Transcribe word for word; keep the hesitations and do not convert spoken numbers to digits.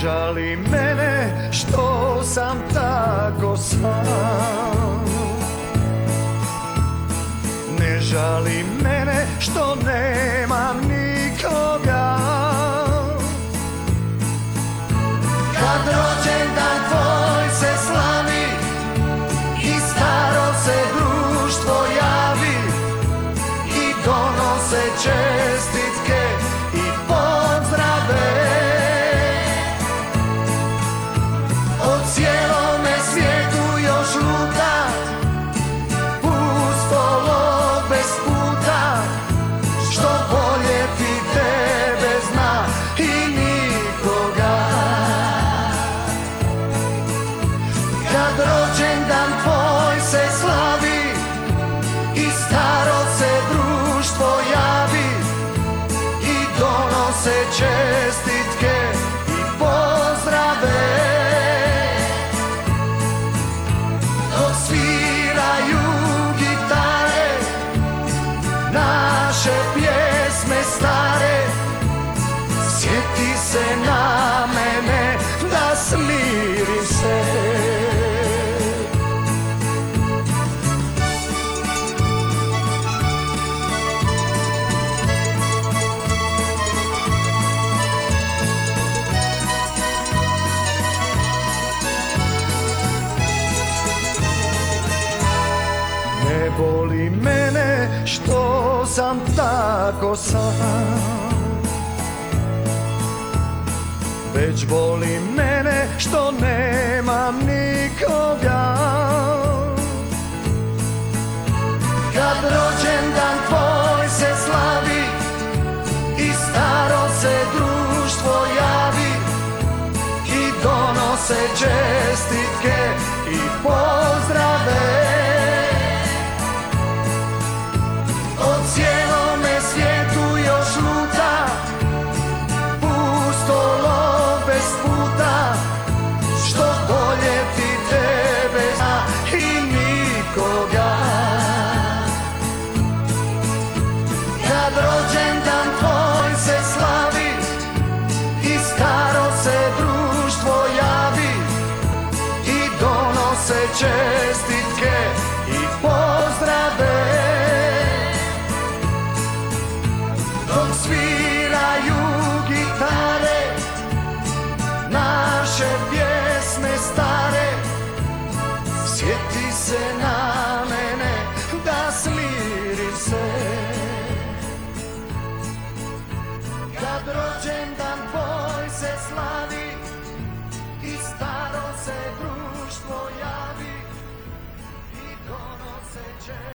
žali mene što sam tako sam. Ne žali mene što nemam nikoga. Kad rođendan tvoj se slavi i staro se društvo javi i donose čestitke i pozdrave. O cijelome svijetu još luta pustolo bez puta, što voljeti tebe zna i nikoga. Kad rođendan tvoj se slavi i staro se društvo javi i donose čestitke i pozdrave. Dok sviraju gitare naše pjesme stare, sjeti se na mene da smirim se. Ne boli mene što sam tako sam, već boli mene što nemam nikoga. Kad rođendan tvoj se slavi i staro se društvo javi i donose čestitke i pozdrave. O cijelome svijetu još luta pustolo bez puta, što voljeti tebe zna i nikoga. Kad rođendan tvoj se slavi i staro se društvo javi i donose čestitke i pozdrave. Dok sviraju gitare naše pjesme stare, sjeti se na mene da smirim se. Kad rođendan tvoj se slavi i staro se društvo javi i donose čestitke